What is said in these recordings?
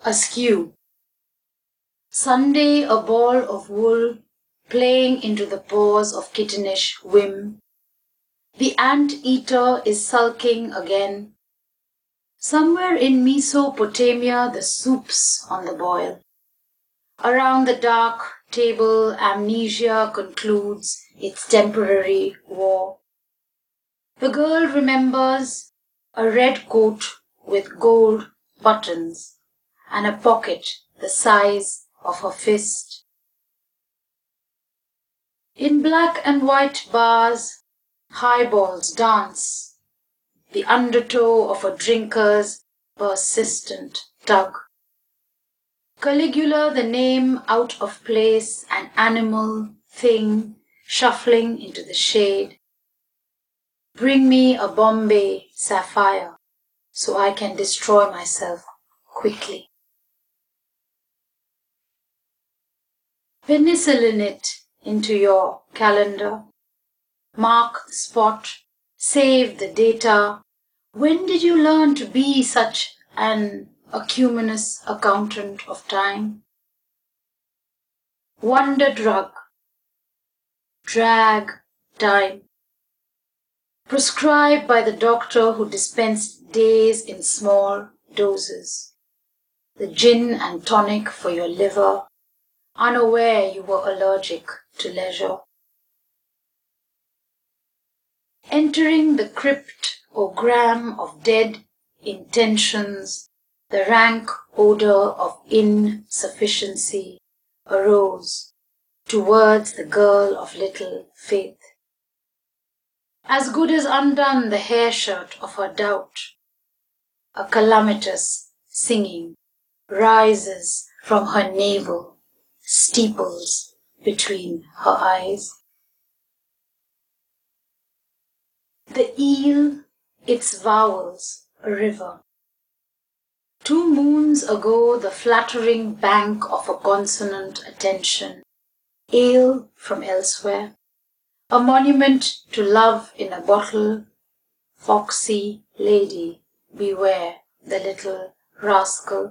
Askew. Sunday a ball of wool playing into the paws of kittenish whim. The ant-eater is sulking again. Somewhere in Mesopotamia the soup's on the boil. Around the dark table amnesia concludes its temporary war. The girl remembers a red coat with gold buttons and a pocket the size of her fist. In black and white bars, highballs dance, the undertow of a drinker's persistent tug. Caligula, the name out of place, an animal, thing, shuffling into the shade. Bring me a Bombay sapphire so I can destroy myself quickly. Penicillin it into your calendar. Mark the spot, save the data. When did you learn to be such an acuminous accountant of time? Wonder drug. Drag time. Prescribed by the doctor who dispensed days in small doses. The gin and tonic for your liver, unaware you were allergic to leisure. Entering the cryptogram of dead intentions, the rank odor of insufficiency arose towards the girl of little faith. As good as undone the hair shirt of her doubt, a calamitous singing rises from her navel, steeples between her eyes. The eel, its vowels, a river. 2 moons ago the flattering bank of a consonant attention, ale from elsewhere, a monument to love in a bottle, foxy lady, beware the little rascal.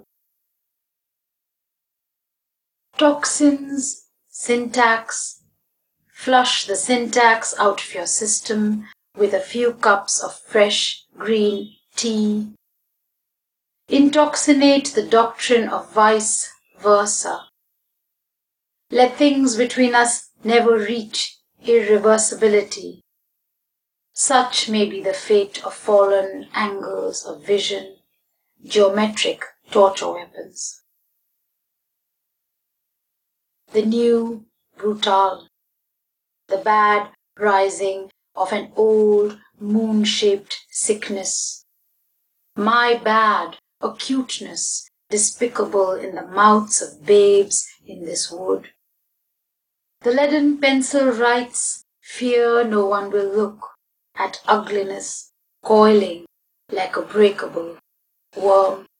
Toxins, syntax, flush the syntax out of your system with a few cups of fresh green tea. Intoxinate the doctrine of vice versa. Let things between us never reach irreversibility. Such may be the fate of fallen angles of vision, geometric torture weapons. The new brutal, the bad rising of an old moon-shaped sickness. My bad acuteness, despicable in the mouths of babes in this wood. The leaden pencil writes, fear no one will look at ugliness coiling like a breakable worm.